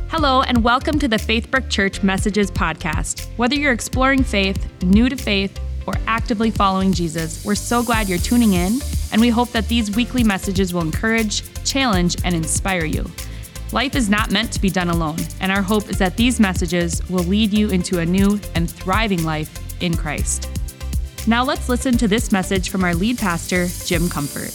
Hello, and welcome to the Faithbrook Church Messages podcast. Whether you're exploring faith, new to faith, or actively following Jesus, we're so glad you're tuning in, and we hope that these weekly messages will encourage, challenge, and inspire you. Life is not meant to be done alone, and our hope is that these messages will lead you into a new and thriving life in Christ. Now let's listen to this message from our lead pastor, Jim Comfort.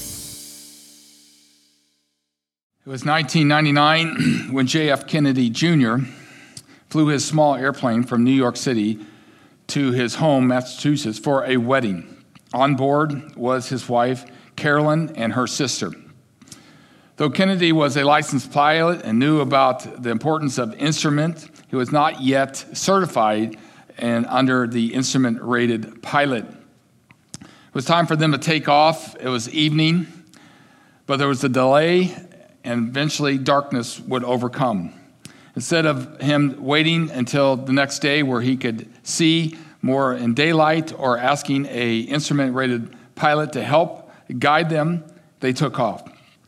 It was 1999 when J.F. Kennedy Jr. flew his small airplane from New York City to his home, Massachusetts, for a wedding. On board was his wife, Carolyn, and her sister. Though Kennedy was a licensed pilot and knew about the importance of instrument, he was not yet certified and under the instrument-rated pilot. It was time for them to take off. It was evening, but there was a delay, and eventually darkness would overcome. Instead of him waiting until the next day where he could see more in daylight or asking a instrument-rated pilot to help guide them, they took off.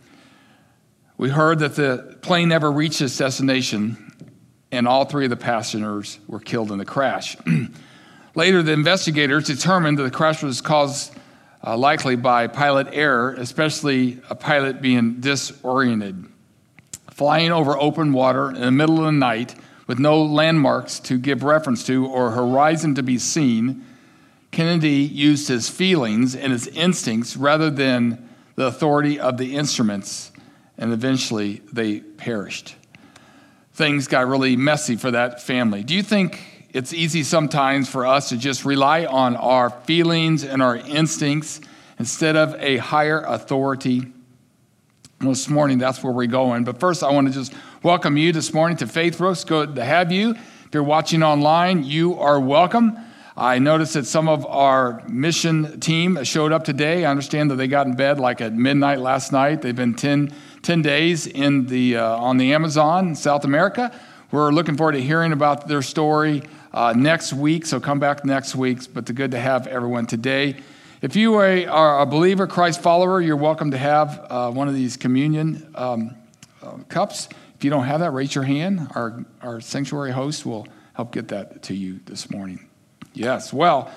We heard that the plane never reached its destination, and all three of the passengers were killed in the crash. Later, the investigators determined that the crash was caused likely by pilot error, especially a pilot being disoriented. Flying over open water in the middle of the night with no landmarks to give reference to or horizon to be seen, Kennedy used his feelings and his instincts rather than the authority of the instruments, and eventually they perished. Things got really messy for that family. Do you think it's easy sometimes for us to just rely on our feelings and our instincts instead of a higher authority? Well, this morning, that's where we're going. But first, I want to just welcome you this morning to Faithbrook. It's good to have you. If you're watching online, you are welcome. I noticed that some of our mission team showed up today. I understand that they got in bed like at midnight last night. They've been 10 days in on the Amazon in South America. We're looking forward to hearing about their story next week, so come back next week. But it's good to have everyone today. If you are a believer, Christ follower, you're welcome to have one of these communion cups. If you don't have that, raise your hand. Our sanctuary host will help get that to you this morning. Yes,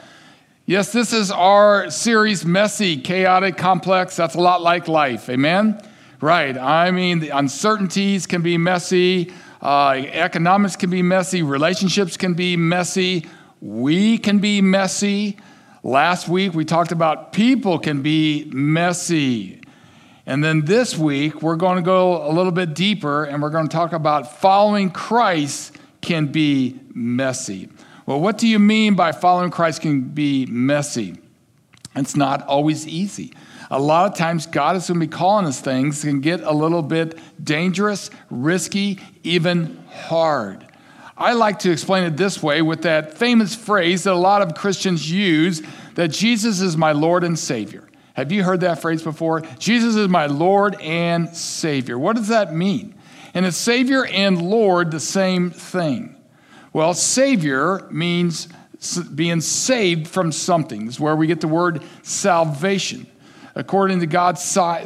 this is our series, Messy, Chaotic, Complex. That's a lot like life, amen? Right, I mean, the uncertainties can be messy. Economics can be messy. Relationships can be messy. We can be messy. Last week, we talked about people can be messy. And then this week, we're going to go a little bit deeper, and we're going to talk about following Christ can be messy. Well, what do you mean by following Christ can be messy? It's not always easy. A lot of times, God is going to be calling us things that can get a little bit dangerous, risky, even hard. I like to explain it this way with that famous phrase that a lot of Christians use, that Jesus is my Lord and Savior. Have you heard that phrase before? Jesus is my Lord and Savior. What does that mean? And is Savior and Lord the same thing? Well, Savior means being saved from something. It's where we get the word salvation. According to God's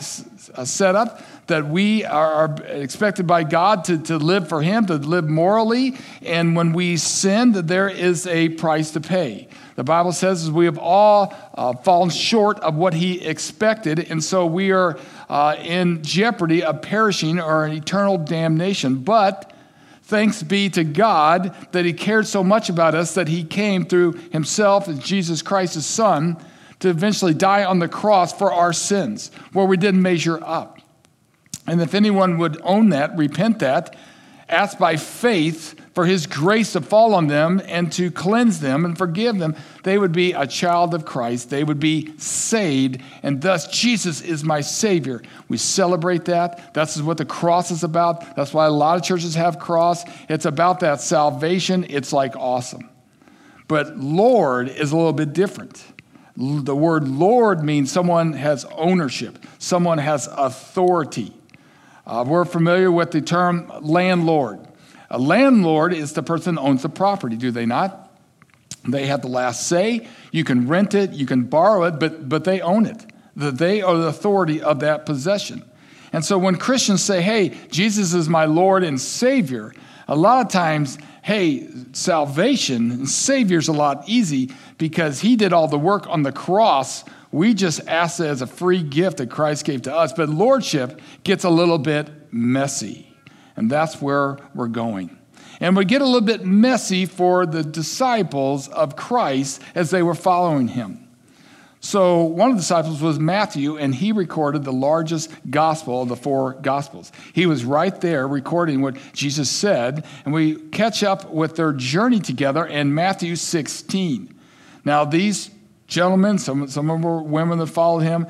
setup, that we are expected by God to live for Him, to live morally, and when we sin, that there is a price to pay. The Bible says we have all fallen short of what He expected, and so we are in jeopardy of perishing or an eternal damnation. But thanks be to God that He cared so much about us that He came through Himself as Jesus Christ, His Son, to eventually die on the cross for our sins, where we didn't measure up. And if anyone would own that, repent that, ask by faith for His grace to fall on them and to cleanse them and forgive them, they would be a child of Christ. They would be saved, and thus Jesus is my Savior. We celebrate that. That's what the cross is about. That's why a lot of churches have cross. It's about that salvation. It's like awesome. But Lord is a little bit different. The word Lord means someone has ownership. Someone has authority. We're familiar with the term landlord. A landlord is the person that owns the property, do they not? They have the last say. You can rent it, you can borrow it, but they own it. They are the authority of that possession. And so when Christians say, hey, Jesus is my Lord and Savior, A lot of times, hey, salvation and Savior's a lot easy because he did all the work on the cross. We just ask it as a free gift that Christ gave to us. But lordship gets a little bit messy. And that's where we're going. And we get a little bit messy for the disciples of Christ as they were following him. So one of the disciples was Matthew, and he recorded the largest gospel of the 4 gospels. He was right there recording what Jesus said, and we catch up with their journey together in Matthew 16. Now, these gentlemen, some of them were women that followed him,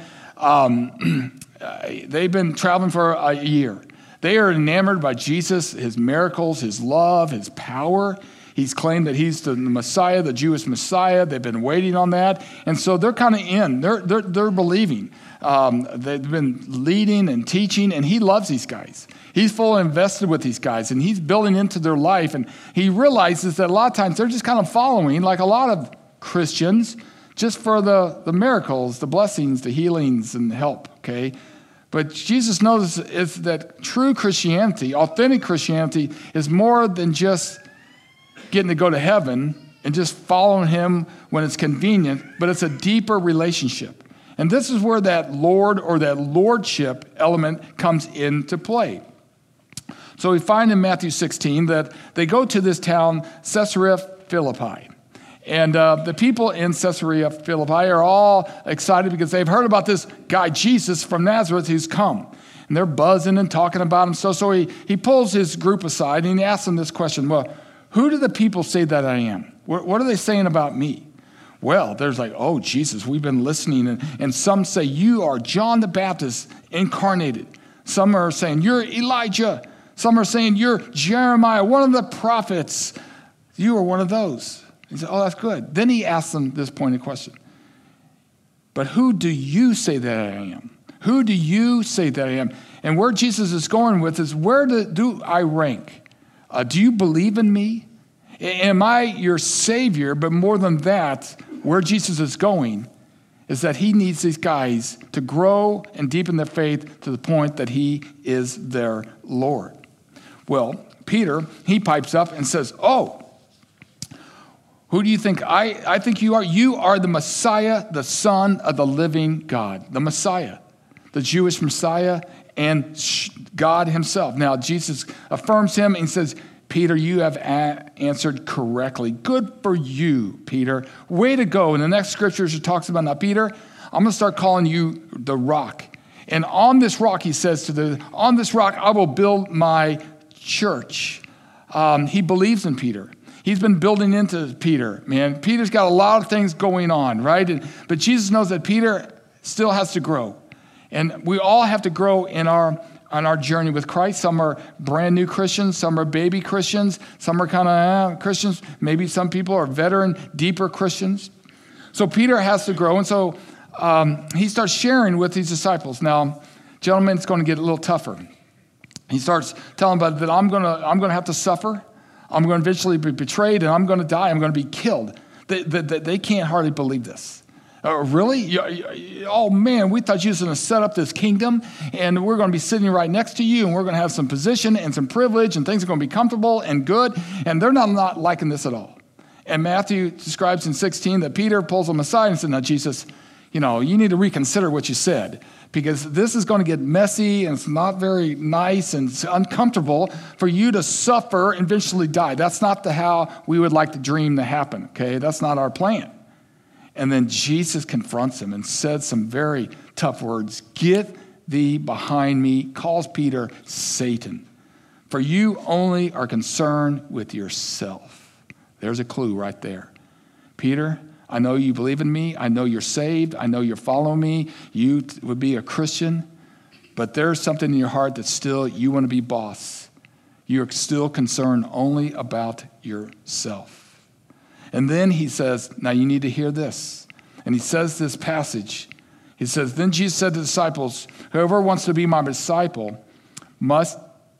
they've been traveling for a year. They are enamored by Jesus, his miracles, his love, his power. He's claimed that he's the Messiah, the Jewish Messiah. They've been waiting on that. And so they're kind of in. They're believing. They've been leading and teaching, and he loves these guys. He's fully invested with these guys, and he's building into their life. And he realizes that a lot of times they're just kind of following, like a lot of Christians, just for the miracles, the blessings, the healings, and the help, okay? But Jesus knows is that true Christianity, authentic Christianity, is more than just getting to go to heaven and just following him when it's convenient, but it's a deeper relationship. And this is where that Lord or that lordship element comes into play. So we find in Matthew 16 that they go to this town, Caesarea Philippi. And the people in Caesarea Philippi are all excited because they've heard about this guy, Jesus from Nazareth, who's come. And they're buzzing and talking about him. So he pulls his group aside and he asks them this question. Well, who do the people say that I am? What are they saying about me? Well, there's like, oh, Jesus, we've been listening. And some say you are John the Baptist incarnated. Some are saying you're Elijah. Some are saying you're Jeremiah, one of the prophets. You are one of those. He said, oh, that's good. Then he asks them this pointed question. But who do you say that I am? Who do you say that I am? And where Jesus is going with is, where do I rank? Do you believe in me? Am I your Savior? But more than that, where Jesus is going is that he needs these guys to grow and deepen their faith to the point that he is their Lord. Well, Peter, he pipes up and says, oh, who do you think I think you are? You are the Messiah, the Son of the living God. The Messiah, the Jewish Messiah, and God himself. Now, Jesus affirms him and says, Peter, you have answered correctly. Good for you, Peter. Way to go. In the next scriptures, it talks about, now, Peter, I'm going to start calling you the rock. And on this rock, he says on this rock, I will build my church. He believes in Peter. He's been building into Peter, man. Peter's got a lot of things going on, right? But Jesus knows that Peter still has to grow. And we all have to grow on our journey with Christ. Some are brand new Christians. Some are baby Christians. Some are kind of Christians. Maybe some people are veteran, deeper Christians. So Peter has to grow. And so he starts sharing with these disciples. Now, gentlemen, it's going to get a little tougher. He starts telling them that I'm going to have to suffer. I'm going to eventually be betrayed, and I'm going to die. I'm going to be killed. They can't hardly believe this. Really? Oh, man, we thought you were going to set up this kingdom, and we're going to be sitting right next to you, and we're going to have some position and some privilege, and things are going to be comfortable and good, and they're not liking this at all. And Matthew describes in 16 that Peter pulls them aside and says, now, Jesus, you need to reconsider what you said, because this is going to get messy, and it's not very nice, and it's uncomfortable for you to suffer and eventually die. That's not how we would like the dream to happen, okay? That's not our plan. And then Jesus confronts him and said some very tough words. Get thee behind me, calls Peter Satan, for you only are concerned with yourself. There's a clue right there. Peter, I know you believe in me. I know you're saved. I know you're following me. You would be a Christian. But there's something in your heart that still you want to be boss. You're still concerned only about yourself. And then he says, now you need to hear this. And he says this passage. He says, then Jesus said to the disciples, whoever wants to be my disciple must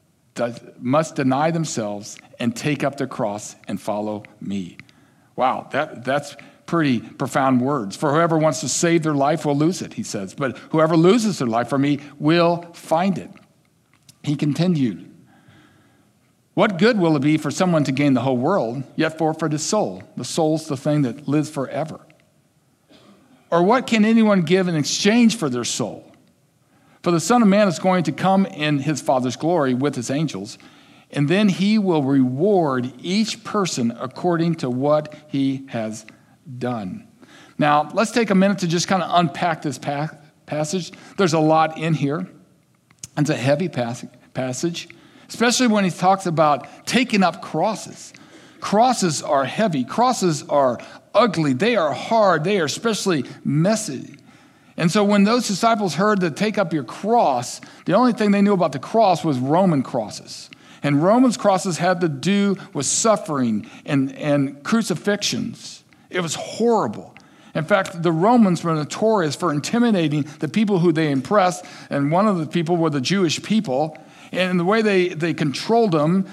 deny themselves and take up their cross and follow me. Wow, that's pretty profound words. For whoever wants to save their life will lose it, he says. But whoever loses their life for me will find it. He continued, What good will it be for someone to gain the whole world, yet forfeit his soul? The soul's the thing that lives forever. Or what can anyone give in exchange for their soul? For the Son of Man is going to come in his Father's glory with his angels, and then he will reward each person according to what he has done. Now, let's take a minute to just kind of unpack this passage. There's a lot in here. It's a heavy passage, especially when he talks about taking up crosses. Crosses are heavy. Crosses are ugly. They are hard. They are especially messy. And so when those disciples heard to take up your cross, the only thing they knew about the cross was Roman crosses. And Roman crosses had to do with suffering and crucifixions. It was horrible. In fact, the Romans were notorious for intimidating the people who they impressed, and one of the people were the Jewish people. And the way they controlled them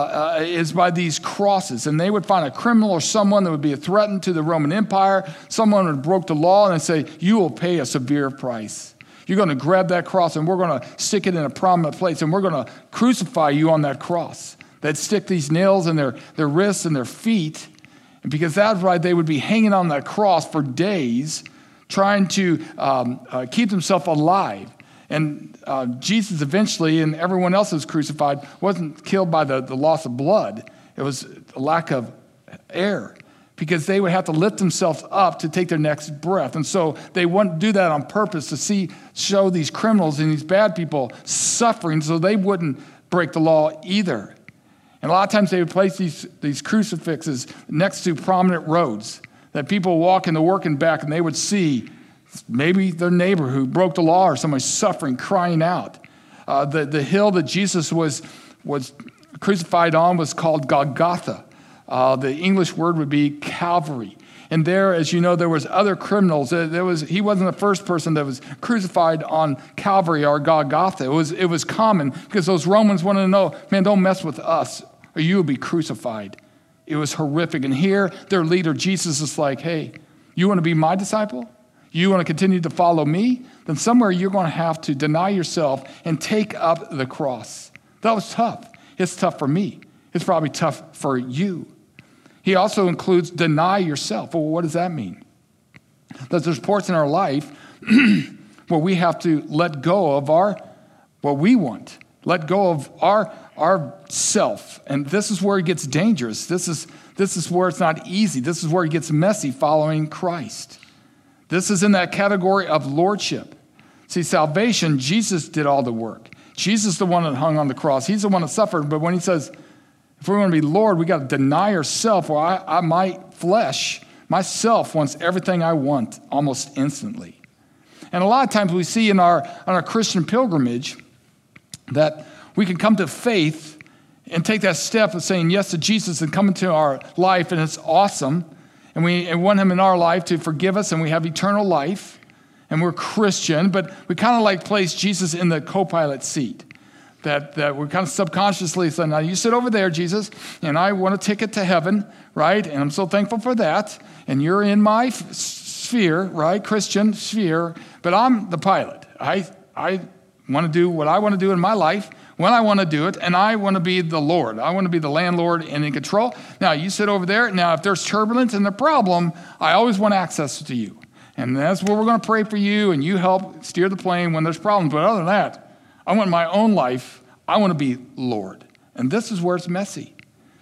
is by these crosses. And they would find a criminal or someone that would be a threat to the Roman Empire, someone who broke the law, and they'd say, you will pay a severe price. You're going to grab that cross, and we're going to stick it in a prominent place, and we're going to crucify you on that cross. They'd stick these nails in their wrists and their feet, and because that's why they would be hanging on that cross for days, trying to keep themselves alive. And Jesus eventually, and everyone else who was crucified, wasn't killed by the loss of blood. It was a lack of air, because they would have to lift themselves up to take their next breath. And so they wouldn't do that on purpose to show these criminals and these bad people suffering so they wouldn't break the law either. And a lot of times they would place these crucifixes next to prominent roads that people walk into work and back, and they would see maybe their neighbor who broke the law or somebody suffering, crying out. The hill that Jesus was crucified on was called Golgotha. The English word would be Calvary. And there, as you know, there was other criminals. He wasn't the first person that was crucified on Calvary or Golgotha. It was common because those Romans wanted to know, man, don't mess with us or you will be crucified. It was horrific. And here, their leader, Jesus, is like, hey, you want to be my disciple? You want to continue to follow me? Then somewhere you're going to have to deny yourself and take up the cross. That was tough. It's tough for me. It's probably tough for you. He also includes deny yourself. Well, what does that mean? That there's parts in our life where we have to let go of what we want. Let go of our self. And this is where it gets dangerous. This is where it's not easy. This is where it gets messy following Christ. This is in that category of lordship. See, salvation, Jesus did all the work. Jesus is the one that hung on the cross. He's the one that suffered. But when he says, if we're going to be Lord, we got to deny ourselves. Well, my flesh, myself wants everything I want almost instantly. And a lot of times we see on our Christian pilgrimage that we can come to faith and take that step of saying yes to Jesus and come into our life, and it's awesome. And we want him in our life to forgive us, and we have eternal life, and we're Christian, but we kind of like place Jesus in the co-pilot seat. That we're kind of subconsciously saying, now you sit over there, Jesus, and I want a ticket to heaven, right? And I'm so thankful for that. And you're in my sphere, right? Christian sphere, but I'm the pilot. I want to do what I want to do in my life when I want to do it, and I want to be the Lord. I want to be the landlord and in control. Now, you sit over there. Now, if there's turbulence and a problem, I always want access to you. And that's where we're going to pray for you, and you help steer the plane when there's problems. But other than that, I want my own life. I want to be Lord. And this is where it's messy.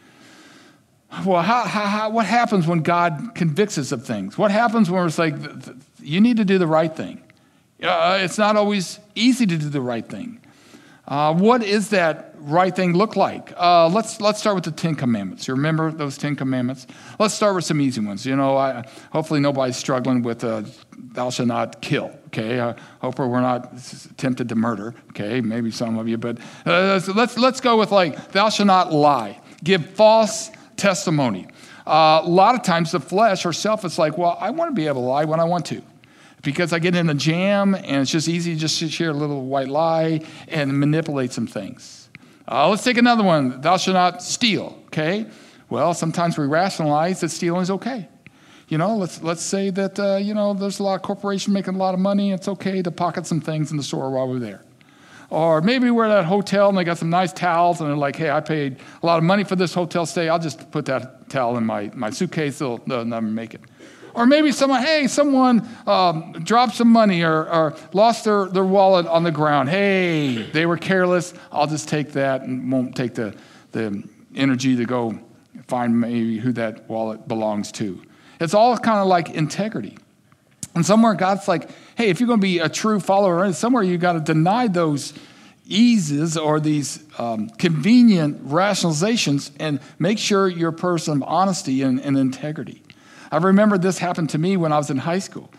Well, what happens when God convicts us of things? What happens when it's like, you need to do the right thing? It's not always easy to do the right thing. What is that right thing look like? Let's start with the 10 Commandments. You remember those 10 Commandments? Let's start with some easy ones. You know, hopefully nobody's struggling with thou shalt not kill. Okay, hopefully we're not tempted to murder. Okay, maybe some of you, but so let's go with like thou shalt not lie, give false testimony. A lot of times the flesh or self is like, well, I want to be able to lie when I want to. Because I get in a jam, and it's just easy just to share a little white lie and manipulate some things. Let's take another one. Thou shalt not steal, okay? Well, sometimes we rationalize that stealing is okay. You know, let's say that, there's a lot of corporation making a lot of money. It's okay to pocket some things in the store while we're there. Or maybe we're at a hotel and they got some nice towels and they're like, hey, I paid a lot of money for this hotel stay. I'll just put that towel in my suitcase. They'll never make it. Or maybe someone dropped some money or lost their wallet on the ground. Hey, they were careless. I'll just take that and won't take the energy to go find maybe who that wallet belongs to. It's all kind of like integrity. And somewhere God's like, hey, if you're going to be a true follower, somewhere you got to deny those eases or these convenient rationalizations and make sure you're a person of honesty and integrity. I remember this happened to me when I was in high school.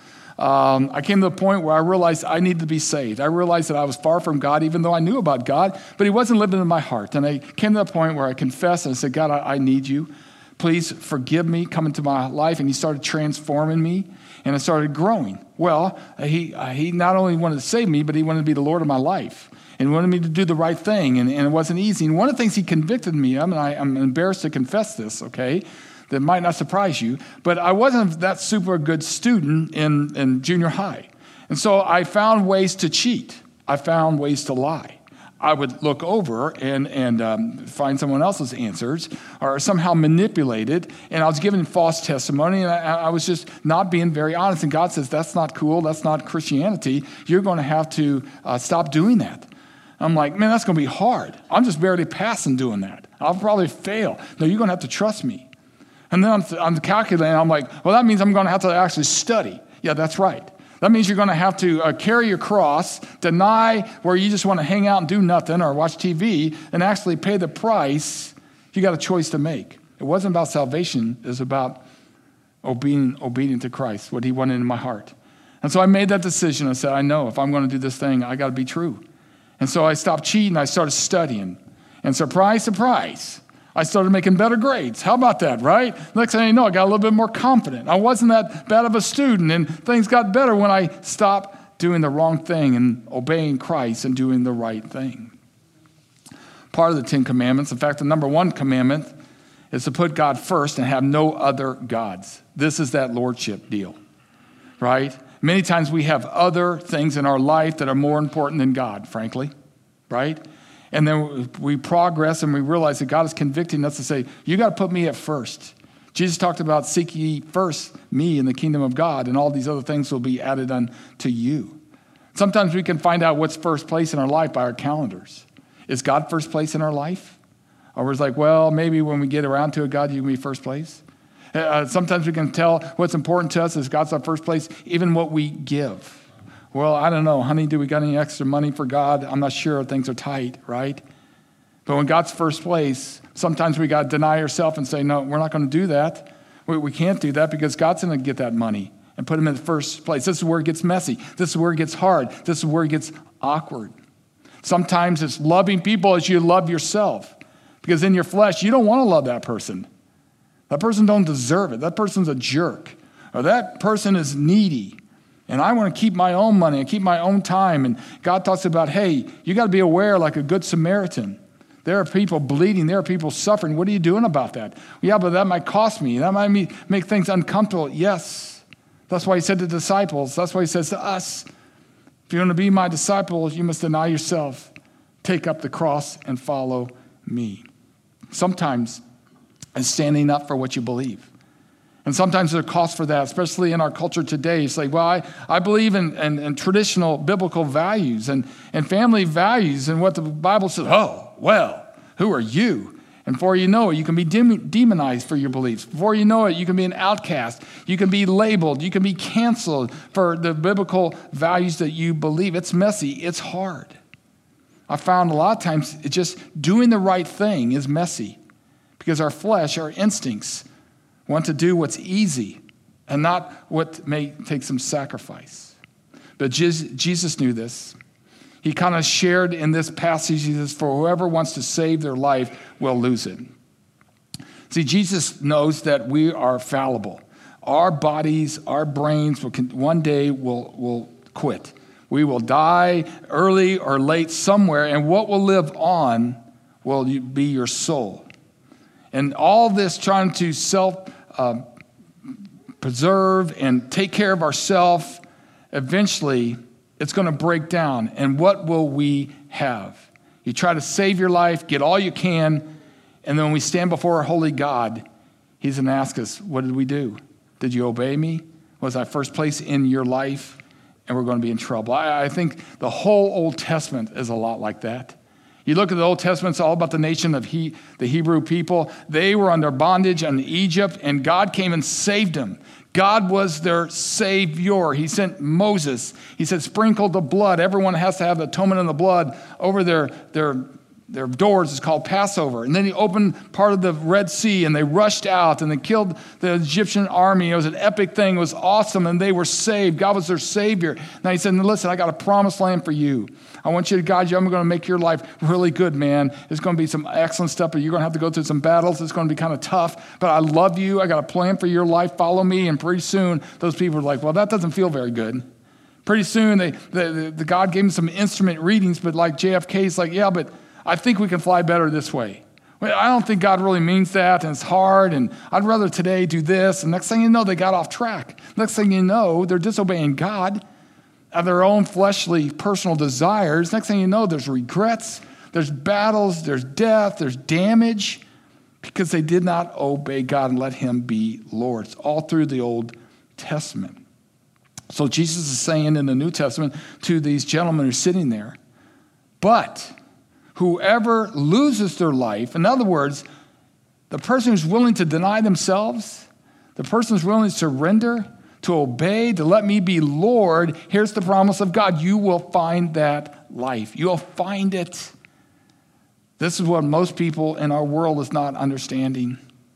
I came to the point where I realized I needed to be saved. I realized that I was far from God, even though I knew about God, but he wasn't living in my heart. And I came to the point where I confessed and I said, God, I need you. Please forgive me, come into my life. And he started transforming me, and I started growing. Well, he not only wanted to save me, but he wanted to be the Lord of my life. And he wanted me to do the right thing, and it wasn't easy. And one of the things he convicted me of, and I'm embarrassed to confess this, okay, that might not surprise you, but I wasn't that super good student in junior high. And so I found ways to cheat. I found ways to lie. I would look over and find someone else's answers or somehow manipulate it, and I was giving false testimony, and I was just not being very honest. And God says, that's not cool. That's not Christianity. You're going to have to stop doing that. I'm like, man, that's going to be hard. I'm just barely passing doing that. I'll probably fail. No, you're going to have to trust me. And then I'm calculating. I'm like, well, that means I'm going to have to actually study. Yeah, that's right. That means you're going to have to carry your cross, deny where you just want to hang out and do nothing or watch TV, and actually pay the price. You got a choice to make. It wasn't about salvation. It was about being obedient to Christ, what he wanted in my heart. And so I made that decision. I said, I know if I'm going to do this thing, I got to be true. And so I stopped cheating. I started studying. And surprise, surprise, I started making better grades. How about that, right? Next thing you know, I got a little bit more confident. I wasn't that bad of a student, and things got better when I stopped doing the wrong thing and obeying Christ and doing the right thing. Part of the 10 Commandments, in fact, the number 1 commandment is to put God first and have no other gods. This is that lordship deal, right? Many times we have other things in our life that are more important than God, frankly, right? And then we progress and we realize that God is convicting us to say, you got to put me at first. Jesus talked about seek ye first me in the kingdom of God, and all these other things will be added unto you. Sometimes we can find out what's first place in our life by our calendars. Is God first place in our life? Or we're like, well, maybe when we get around to it, God, you can be first place. Sometimes we can tell what's important to us is God's our first place, even what we give. Well, I don't know, honey, do we got any extra money for God? I'm not sure. Things are tight, right? But when God's first place, sometimes we got to deny ourselves and say, no, we're not going to do that. We can't do that because God's going to get that money and put him in the first place. This is where it gets messy. This is where it gets hard. This is where it gets awkward. Sometimes it's loving people as you love yourself, because in your flesh, you don't want to love that person. That person don't deserve it. That person's a jerk. Or that person is needy. And I want to keep my own money and keep my own time. And God talks about, hey, you got to be aware like a good Samaritan. There are people bleeding. There are people suffering. What are you doing about that? Yeah, but that might cost me. That might make things uncomfortable. Yes. That's why he said to the disciples. That's why he says to us, if you want to be my disciples, you must deny yourself, take up the cross, and follow me. Sometimes it's standing up for what you believe. And sometimes there's a cost for that, especially in our culture today. It's like, well, I believe in traditional biblical values and family values and what the Bible says. Oh, well, who are you? And before you know it, you can be demonized for your beliefs. Before you know it, you can be an outcast. You can be labeled. You can be canceled for the biblical values that you believe. It's messy. It's hard. I found a lot of times it's just doing the right thing is messy because our flesh, our instincts, want to do what's easy and not what may take some sacrifice. But Jesus knew this. He kind of shared in this passage, he says, for whoever wants to save their life will lose it. See, Jesus knows that we are fallible. Our bodies, our brains one day will quit. We will die early or late somewhere, and what will live on will be your soul. And all this trying to preserve and take care of ourselves, eventually it's going to break down. And what will we have? You try to save your life, get all you can, and then when we stand before our holy God, he's going to ask us, what did we do? Did you obey me? Was I first place in your life? And we're going to be in trouble. I think the whole Old Testament is a lot like that. You look at the Old Testament, it's all about the nation of the Hebrew people. They were under bondage in Egypt, and God came and saved them. God was their Savior. He sent Moses. He said, sprinkle the blood. Everyone has to have the atonement in the blood over their doors. It's called Passover. And then he opened part of the Red Sea, and they rushed out, and they killed the Egyptian army. It was an epic thing. It was awesome, and they were saved. God was their Savior. Now he said, listen, I got a promised land for you. I want you to guide you. I'm going to make your life really good, man. There's going to be some excellent stuff, but you're going to have to go through some battles. It's going to be kind of tough, but I love you. I got a plan for your life. Follow me. And pretty soon, those people are like, well, that doesn't feel very good. Pretty soon, the God gave them some instrument readings, but like JFK's like, yeah, but I think we can fly better this way. Well, I don't think God really means that, and it's hard, and I'd rather today do this. And next thing you know, they got off track. Next thing you know, they're disobeying God, of their own fleshly personal desires. Next thing you know, there's regrets, there's battles, there's death, there's damage, because they did not obey God and let him be Lord. It's all through the Old Testament. So Jesus is saying in the New Testament to these gentlemen who are sitting there, but whoever loses their life, in other words, the person who's willing to deny themselves, the person who's willing to surrender, to obey, to let me be Lord, here's the promise of God. You will find that life. You'll find it. This is what most people in our world is not understanding,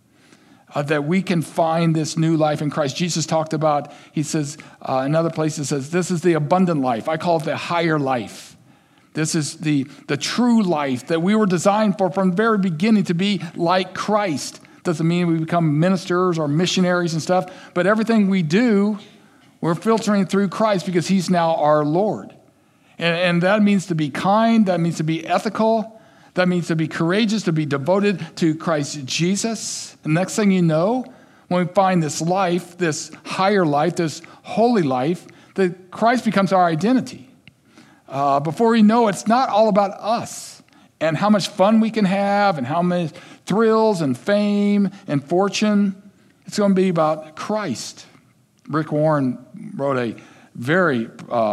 that we can find this new life in Christ. Jesus talked about, he says, in other places, says, this is the abundant life. I call it the higher life. This is the true life that we were designed for from the very beginning, to be like Christ. Doesn't mean we become ministers or missionaries and stuff, but everything we do, we're filtering through Christ because he's now our Lord. And that means to be kind, that means to be ethical, that means to be courageous, to be devoted to Christ Jesus. And next thing you know, when we find this life, this higher life, this holy life, that Christ becomes our identity. Before we know it, it's not all about us and how much fun we can have and how many thrills and fame and fortune. It's going to be about Christ. Rick Warren wrote a very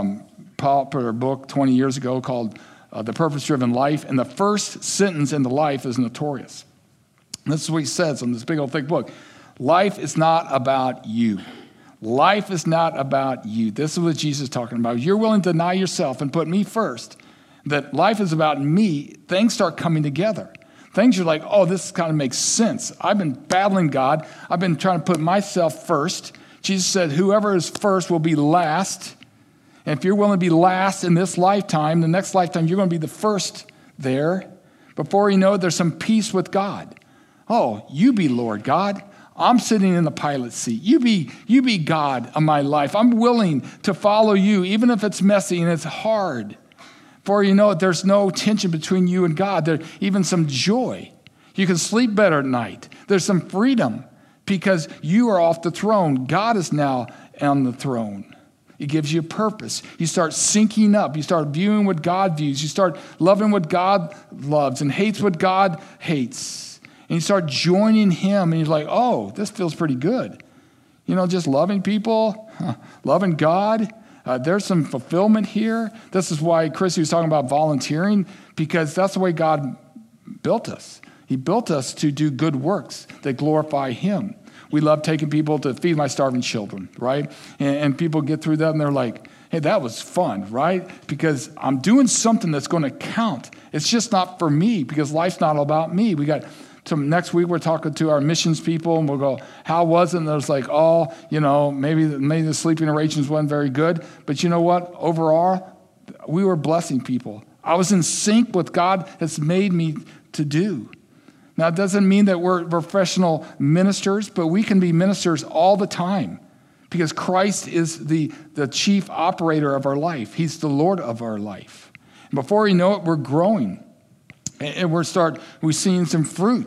popular book 20 years ago called The Purpose-Driven Life, and the first sentence in the life is notorious. And this is what he says in this big old thick book. Life is not about you. Life is not about you. This is what Jesus is talking about. If you're willing to deny yourself and put me first, that life is about me, things start coming together. Things you're like, oh, this kind of makes sense. I've been battling God. I've been trying to put myself first. Jesus said, whoever is first will be last. And if you're willing to be last in this lifetime, the next lifetime, you're going to be the first there. Before you know it, there's some peace with God. Oh, you be Lord God. I'm sitting in the pilot seat. You be God of my life. I'm willing to follow you, even if it's messy and it's hard. For you know it, there's no tension between you and God. There's even some joy. You can sleep better at night. There's some freedom because you are off the throne. God is now on the throne. It gives you purpose. You start syncing up. You start viewing what God views. You start loving what God loves and hates what God hates. And you start joining him and you're like, oh, this feels pretty good. You know, just loving people, loving God. There's some fulfillment here. This is why Chris was talking about volunteering, because that's the way God built us. He built us to do good works that glorify him. We love taking people to feed my starving children, right? And people get through that and they're like, hey, that was fun, right? Because I'm doing something that's going to count. It's just not for me because life's not all about me. We got next week we're talking to our missions people and we'll go, how was it? And there's like, oh, you know, maybe the sleeping arrangements wasn't very good. But you know what? Overall, we were blessing people. I was in sync with God has made me to do. Now, it doesn't mean that we're professional ministers, but we can be ministers all the time because Christ is the chief operator of our life. He's the Lord of our life. And before you know it, we're growing. And we're seeing some fruit.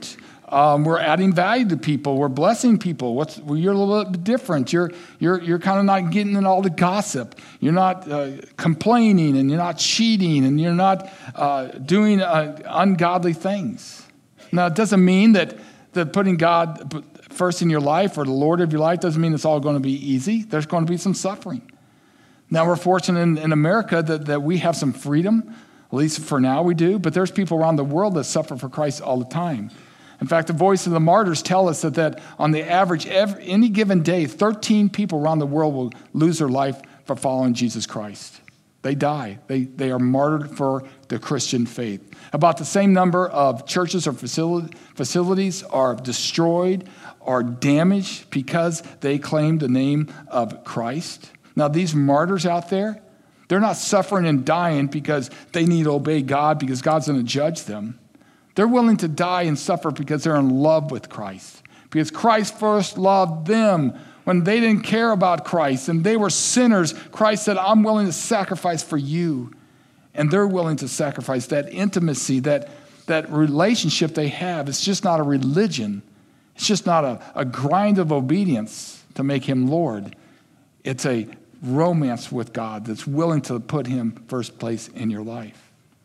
We're adding value to people. We're blessing people. You're a little bit different. You're kind of not getting in all the gossip. You're not complaining, and you're not cheating, and you're not doing ungodly things. Now, it doesn't mean that putting God first in your life or the Lord of your life doesn't mean it's all going to be easy. There's going to be some suffering. Now, we're fortunate in America that we have some freedom. At least for now we do. But there's people around the world that suffer for Christ all the time. In fact, the Voice of the Martyrs tell us that on the average, any given day, 13 people around the world will lose their life for following Jesus Christ. They die. They are martyred for the Christian faith. About the same number of churches or facilities are destroyed or damaged because they claim the name of Christ. Now, these martyrs out there, they're not suffering and dying because they need to obey God because God's going to judge them. They're willing to die and suffer because they're in love with Christ. Because Christ first loved them when they didn't care about Christ and they were sinners. Christ said, I'm willing to sacrifice for you. And they're willing to sacrifice that intimacy, that relationship they have. It's just not a religion. It's just not a grind of obedience to make him Lord. It's a romance with God that's willing to put him first place in your life.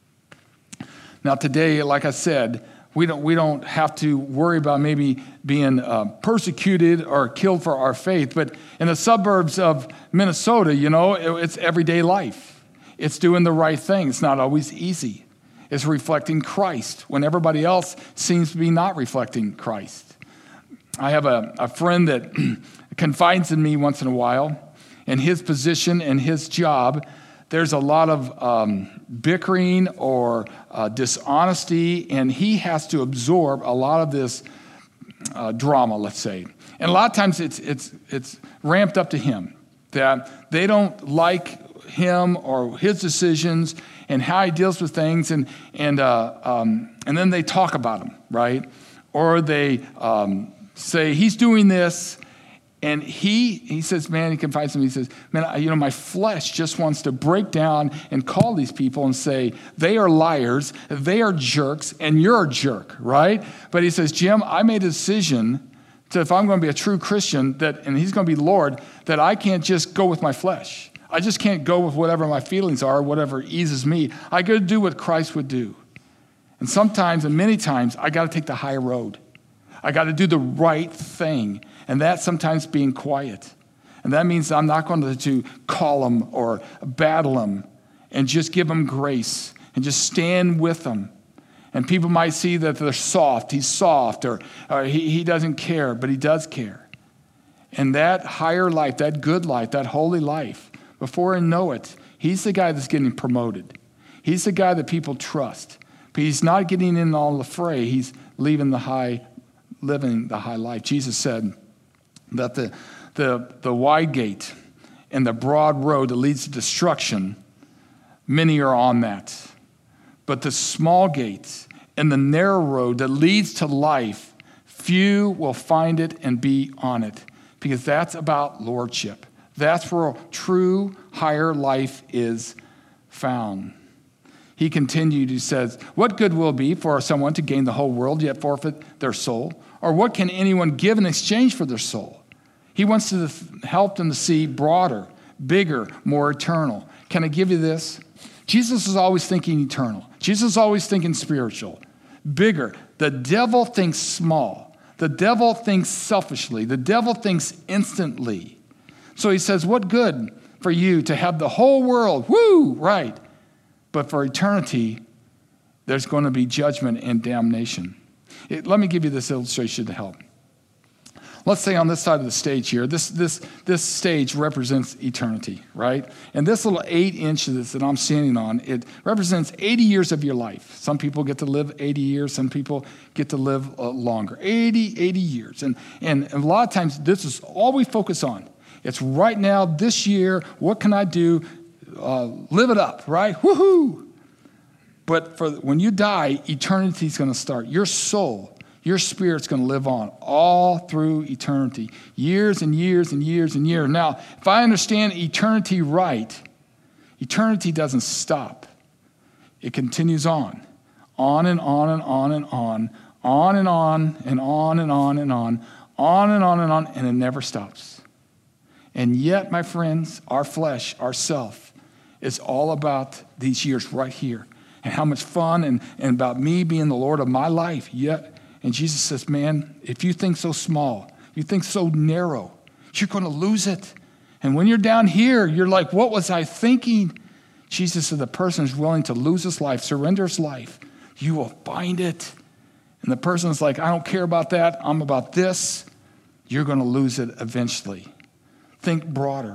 Now today, like I said, we don't have to worry about maybe being persecuted or killed for our faith. But in the suburbs of Minnesota, it's everyday life. It's doing the right thing. It's not always easy. It's reflecting Christ when everybody else seems to be not reflecting Christ. I have a friend that confides in me once in a while. In his position and his job, there's a lot of bickering or dishonesty, and he has to absorb a lot of this drama, let's say. And a lot of times it's ramped up to him, that they don't like him or his decisions and how he deals with things, and then they talk about him, right? Or they say he's doing this. And he says, man, he confides in me, he says, man, my flesh just wants to break down and call these people and say, they are liars, they are jerks, and you're a jerk, right? But he says, Jim, I made a decision that if I'm going to be a true Christian, and he's going to be Lord, that I can't just go with my flesh. I just can't go with whatever my feelings are, whatever eases me. I got to do what Christ would do. And sometimes, and many times, I got to take the high road. I got to do the right thing. And that's sometimes being quiet. And that means I'm not going to call them or battle them and just give them grace and just stand with them. And people might see that they're soft. He's soft, or he doesn't care, but he does care. And that higher life, that good life, that holy life, before I know it, he's the guy that's getting promoted. He's the guy that people trust. But he's not getting in all the fray. He's living the high life. Jesus said that the wide gate and the broad road that leads to destruction, many are on that. But the small gate and the narrow road that leads to life, few will find it and be on it. Because that's about lordship. That's where true higher life is found. He continued, he says, what good will it be for someone to gain the whole world yet forfeit their soul? Or what can anyone give in exchange for their soul? He wants to help them to see broader, bigger, more eternal. Can I give you this? Jesus is always thinking eternal. Jesus is always thinking spiritual, bigger. The devil thinks small. The devil thinks selfishly. The devil thinks instantly. So he says, what good for you to have the whole world? Woo, right. But for eternity, there's going to be judgment and damnation. Let me give you this illustration to help. Let's say on this side of the stage here, this stage represents eternity, right? And this little 8 inches that I'm standing on, it represents 80 years of your life. Some people get to live 80 years. Some people get to live longer. 80 years. And a lot of times, this is all we focus on. It's right now, this year, what can I do? Live it up, right? Woohoo! But when you die, eternity is going to start. Your soul, your spirit's going to live on all through eternity. Years and years and years and years. Now, if I understand eternity right, eternity doesn't stop. It continues on and on and on and on, On and on and on and on and on and on and on, and it never stops. And yet, my friends, our flesh, our self, is all about these years right here and how much fun and about me being the Lord of my life. Yet, and Jesus says, man, if you think so small, you think so narrow, you're going to lose it. And when you're down here, you're like, what was I thinking? Jesus said, the person who's willing to lose his life, surrender his life, you will find it. And the person's like, I don't care about that. I'm about this. You're going to lose it eventually. Think broader.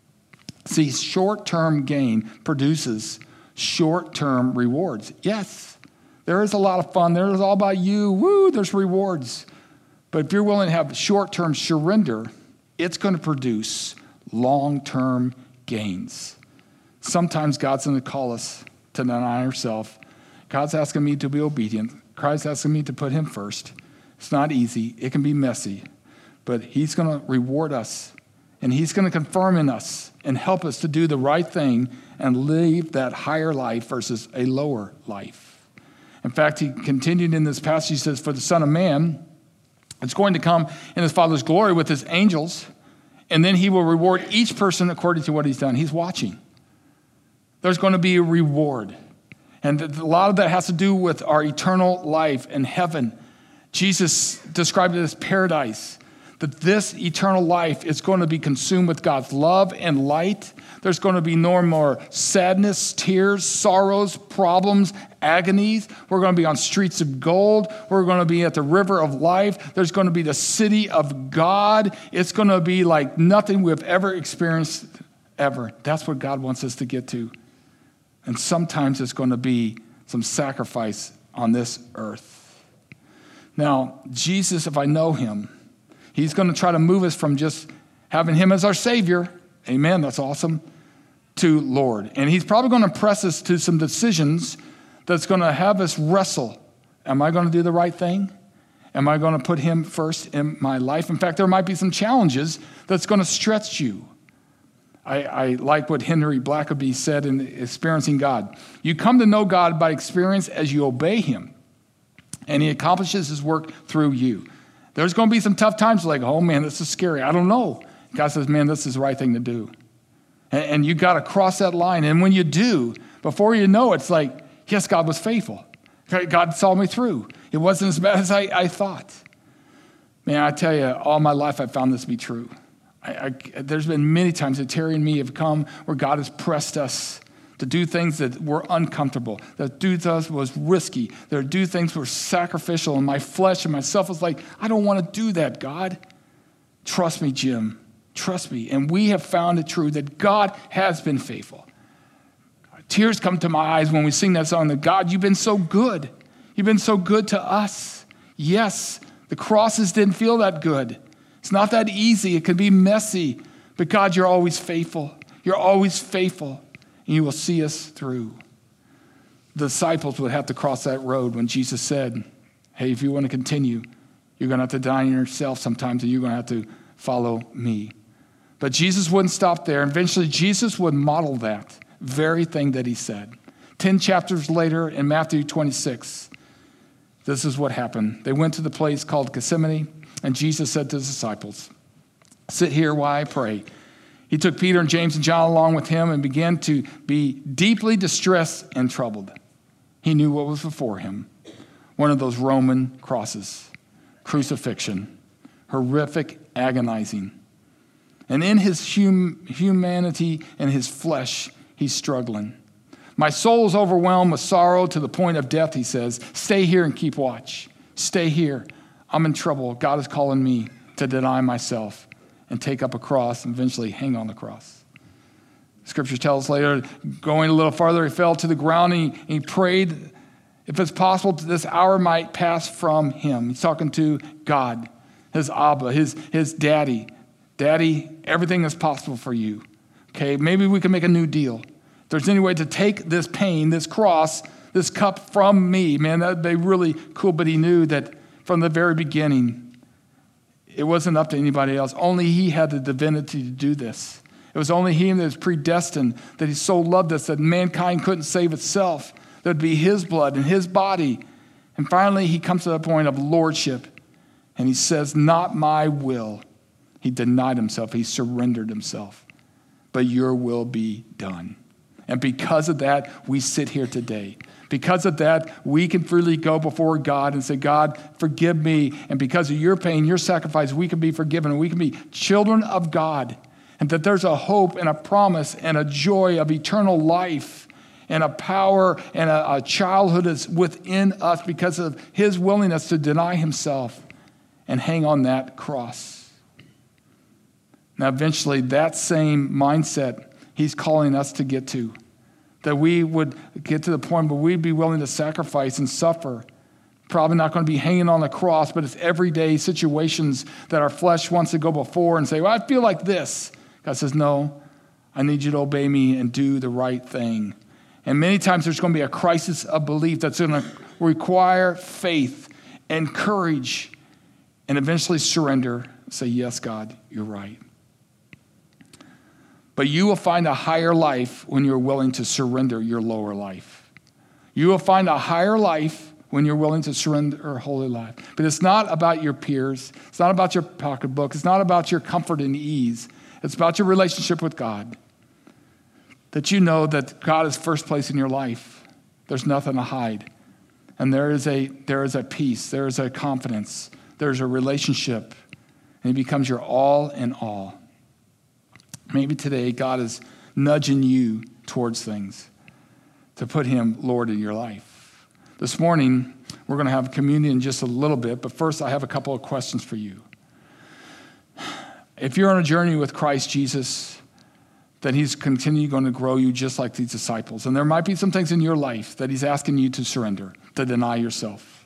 See, short-term gain produces short-term rewards. Yes, there is a lot of fun. There is all about you. Woo, there's rewards. But if you're willing to have short-term surrender, it's going to produce long-term gains. Sometimes God's going to call us to deny ourselves. God's asking me to be obedient. Christ's asking me to put him first. It's not easy. It can be messy. But he's going to reward us. And he's going to confirm in us and help us to do the right thing and live that higher life versus a lower life. In fact, he continued in this passage. He says, for the Son of Man is going to come in his Father's glory with his angels, and then he will reward each person according to what he's done. He's watching. There's going to be a reward. And a lot of that has to do with our eternal life in heaven. Jesus described it as paradise, that this eternal life is going to be consumed with God's love and light. There's going to be no more sadness, tears, sorrows, problems, agonies. We're going to be on streets of gold. We're going to be at the river of life. There's going to be the city of God. It's going to be like nothing we've ever experienced ever. That's what God wants us to get to. And sometimes it's going to be some sacrifice on this earth. Now, Jesus, if I know him, he's going to try to move us from just having him as our Savior, amen, that's awesome, to Lord. And he's probably going to press us to some decisions that's going to have us wrestle. Am I going to do the right thing? Am I going to put him first in my life? In fact, there might be some challenges that's going to stretch you. I like what Henry Blackaby said in Experiencing God. You come to know God by experience as you obey him, and he accomplishes his work through you. There's going to be some tough times like, oh man, this is scary. I don't know. God says, man, this is the right thing to do. And you got to cross that line. And when you do, before you know, it's like, yes, God was faithful. God saw me through. It wasn't as bad as I thought. Man, I tell you, all my life I've found this to be true. There's been many times that Terry and me have come where God has pressed us to do things that were uncomfortable, that do things was risky, that do things were sacrificial, and my flesh and myself was like, I don't want to do that, God. Trust me, Jim. Trust me. And we have found it true that God has been faithful. Tears come to my eyes when we sing that song, that God, you've been so good. You've been so good to us. Yes, the crosses didn't feel that good. It's not that easy. It can be messy. But God, you're always faithful. You're always faithful. And you will see us through. The disciples would have to cross that road when Jesus said, hey, if you want to continue, you're going to have to die in yourself sometimes, and you're going to have to follow me. But Jesus wouldn't stop there. Eventually, Jesus would model that very thing that he said. 10 chapters later in Matthew 26, this is what happened. They went to the place called Gethsemane, and Jesus said to his disciples, sit here while I pray. He took Peter and James and John along with him and began to be deeply distressed and troubled. He knew what was before him. One of those Roman crosses, crucifixion, horrific, agonizing. And in his humanity and his flesh, he's struggling. My soul is overwhelmed with sorrow to the point of death, he says. Stay here and keep watch. Stay here. I'm in trouble. God is calling me to deny myself and take up a cross and eventually hang on the cross. Scripture tells us later, going a little farther, he fell to the ground and he prayed, if it's possible, this hour might pass from him. He's talking to God, his Abba, his daddy. Daddy, everything is possible for you. Okay, maybe we can make a new deal. If there's any way to take this pain, this cross, this cup from me, man, that'd be really cool. But he knew that from the very beginning, it wasn't up to anybody else. Only he had the divinity to do this. It was only him that was predestined, that he so loved us that mankind couldn't save itself. There'd be his blood and his body. And finally, he comes to the point of lordship, and he says, not my will. He denied himself. He surrendered himself. But your will be done. And because of that, we sit here today. Because of that, we can freely go before God and say, God, forgive me. And because of your pain, your sacrifice, we can be forgiven. And we can be children of God. And that there's a hope and a promise and a joy of eternal life and a power and a childhood is within us because of his willingness to deny himself and hang on that cross. Now, eventually, that same mindset he's calling us to get to, that we would get to the point where we'd be willing to sacrifice and suffer. Probably not going to be hanging on the cross, but it's everyday situations that our flesh wants to go before and say, well, I feel like this. God says, no, I need you to obey me and do the right thing. And many times there's going to be a crisis of belief that's going to require faith and courage and eventually surrender. Say, yes, God, you're right. But you will find a higher life when you're willing to surrender your lower life. You will find a higher life when you're willing to surrender a holy life. But it's not about your peers. It's not about your pocketbook. It's not about your comfort and ease. It's about your relationship with God. That you know that God is first place in your life. There's nothing to hide. And there is a peace. There is a confidence. There's a relationship. And he becomes your all in all. Maybe today God is nudging you towards things to put him Lord in your life. This morning, we're going to have communion in just a little bit, but first I have a couple of questions for you. If you're on a journey with Christ Jesus, then he's continually going to grow you just like these disciples. And there might be some things in your life that he's asking you to surrender, to deny yourself.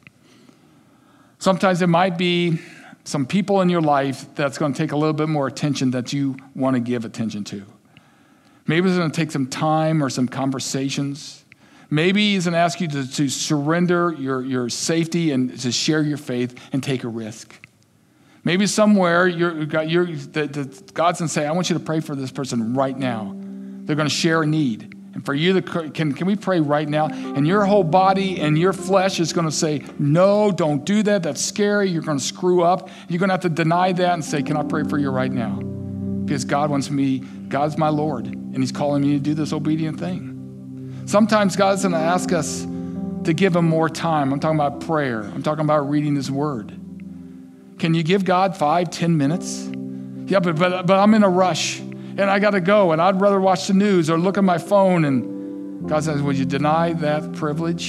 Sometimes it might be some people in your life that's going to take a little bit more attention that you want to give attention to. Maybe it's going to take some time or some conversations. Maybe he's going to ask you to surrender your safety and to share your faith and take a risk. Maybe somewhere God's going to say, I want you to pray for this person right now. They're going to share a need. And for you, can we pray right now? And your whole body and your flesh is going to say, no, don't do that. That's scary. You're going to screw up. You're going to have to deny that and say, can I pray for you right now? Because God's my Lord, and he's calling me to do this obedient thing. Sometimes God's going to ask us to give him more time. I'm talking about prayer. I'm talking about reading his word. Can you give God 5-10 minutes? Yeah, but I'm in a rush. And I got to go, and I'd rather watch the news or look at my phone. And God says, would you deny that privilege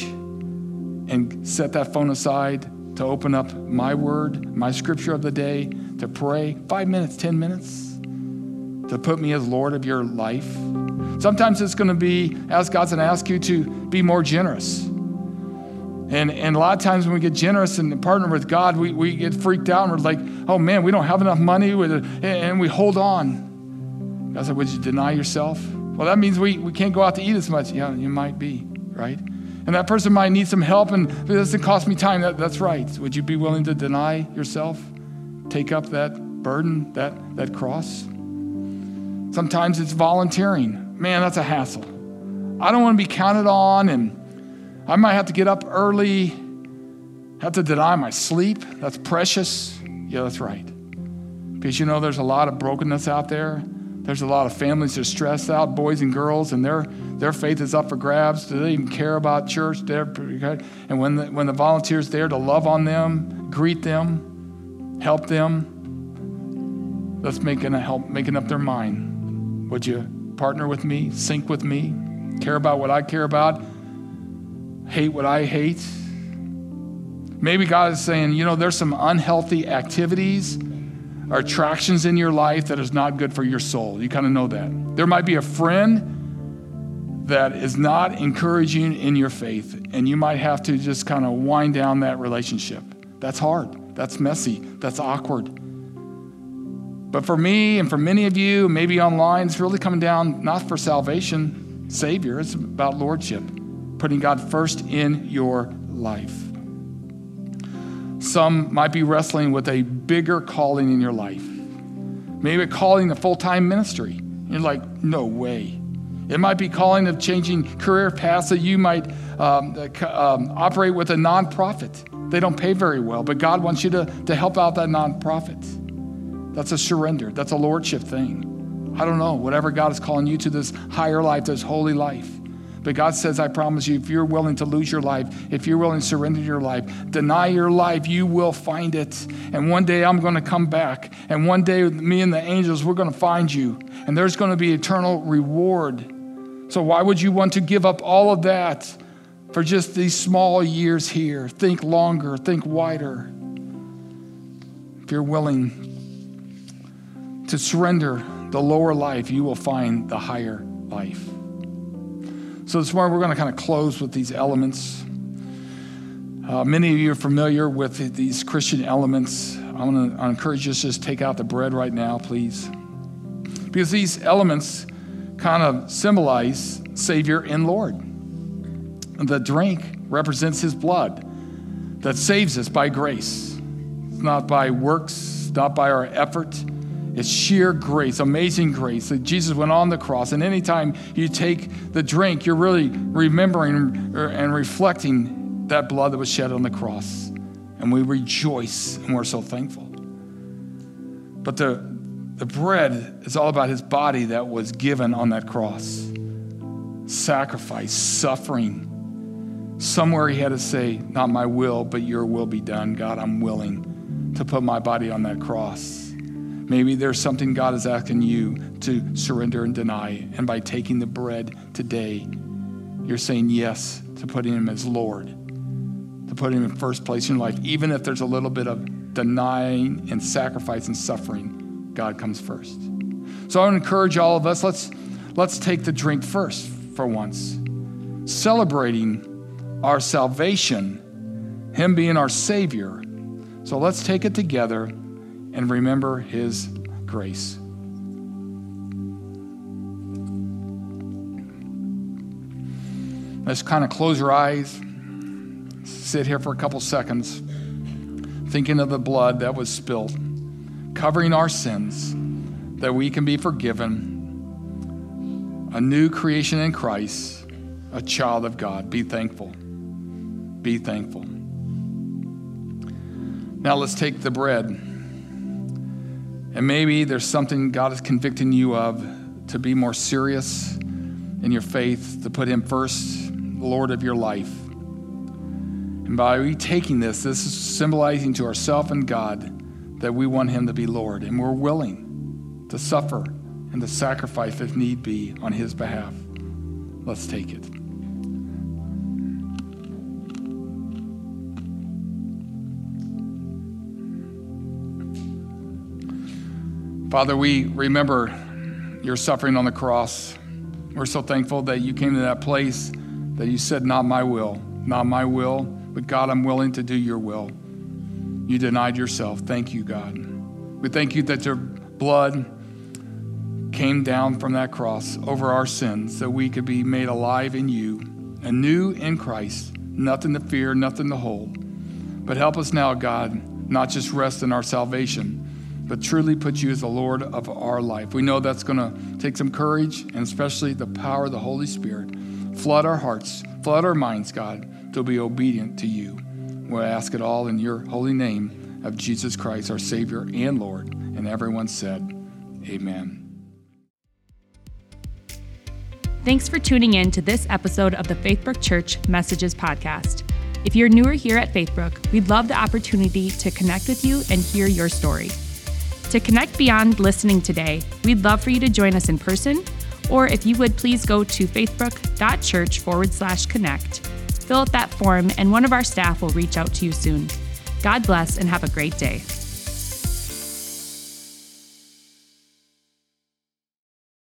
and set that phone aside to open up my word, my scripture of the day, to pray 5 minutes, 10 minutes, to put me as Lord of your life? Sometimes it's going to be, as God's going to ask you to be more generous. And a lot of times when we get generous and partner with God, we get freaked out and we're like, oh man, we don't have enough money, and we hold on. God said, would you deny yourself? Well, that means we can't go out to eat as much. Yeah, you might be, right? And that person might need some help, and it doesn't cost me time. That's right. Would you be willing to deny yourself? Take up that burden, that cross? Sometimes it's volunteering. Man, that's a hassle. I don't want to be counted on, and I might have to get up early, have to deny my sleep. That's precious. Yeah, that's right. Because there's a lot of brokenness out there. There's a lot of families that are stressed out, boys and girls, and their faith is up for grabs. Do they even care about church? And when the volunteer's there to love on them, greet them, help them, that's making up their mind. Would you partner with me, sync with me, care about what I care about, hate what I hate? Maybe God is saying, there's some unhealthy activities or attractions in your life that is not good for your soul. You kind of know that. There might be a friend that is not encouraging in your faith, and you might have to just kind of wind down that relationship. That's hard. That's messy. That's awkward. But for me and for many of you, maybe online, it's really coming down not for salvation, Savior. It's about lordship, putting God first in your life. Some might be wrestling with a bigger calling in your life. Maybe a calling to full-time ministry. You're like, no way. It might be calling of changing career paths, that you might operate with a nonprofit. They don't pay very well, but God wants you to help out that nonprofit. That's a surrender. That's a lordship thing. I don't know, whatever God is calling you to, this higher life, this holy life. But God says, I promise you, if you're willing to lose your life, if you're willing to surrender your life, deny your life, you will find it. And one day I'm going to come back. And one day me and the angels, we're going to find you. And there's going to be eternal reward. So why would you want to give up all of that for just these small years here? Think longer, think wider. If you're willing to surrender the lower life, you will find the higher life. So this morning we're going to kind of close with these elements. Many of you are familiar with these Christian elements. I encourage you to just take out the bread right now, please. Because these elements kind of symbolize Savior and Lord. The drink represents his blood that saves us by grace. It's not by works, not by our effort. It's sheer grace, amazing grace that Jesus went on the cross. And anytime you take the drink, you're really remembering and reflecting that blood that was shed on the cross. And we rejoice, and we're so thankful. But the bread is all about his body that was given on that cross. Sacrifice, suffering. Somewhere he had to say, not my will, but your will be done. God, I'm willing to put my body on that cross. Maybe there's something God is asking you to surrender and deny. And by taking the bread today, you're saying yes to putting him as Lord, to put him in first place in your life. Even if there's a little bit of denying and sacrifice and suffering, God comes first. So I would encourage all of us, let's take the drink first for once. Celebrating our salvation, him being our Savior. So let's take it together and remember his grace. Let's kind of close your eyes, sit here for a couple seconds, thinking of the blood that was spilled, covering our sins, that we can be forgiven, a new creation in Christ, a child of God. Be thankful. Be thankful. Now let's take the bread. And maybe there's something God is convicting you of, to be more serious in your faith, to put him first, the Lord of your life. And by taking this is symbolizing to ourselves and God that we want him to be Lord. And we're willing to suffer and to sacrifice if need be on his behalf. Let's take it. Father, we remember your suffering on the cross. We're so thankful that you came to that place that you said, not my will, but God, I'm willing to do your will. You denied yourself. Thank you, God. We thank you that your blood came down from that cross over our sins so we could be made alive in you, anew in Christ, nothing to fear, nothing to hold. But help us now, God, not just rest in our salvation, but truly put you as the Lord of our life. We know that's going to take some courage, and especially the power of the Holy Spirit. Flood our hearts, flood our minds, God, to be obedient to you. We'll ask it all in your holy name of Jesus Christ, our Savior and Lord. And everyone said, amen. Thanks for tuning in to this episode of the Faithbrook Church Messages Podcast. If you're newer here at Faithbrook, we'd love the opportunity to connect with you and hear your story. To connect beyond listening today, we'd love for you to join us in person, or if you would please go to faithbrook.church/connect. Fill out that form and one of our staff will reach out to you soon. God bless and have a great day.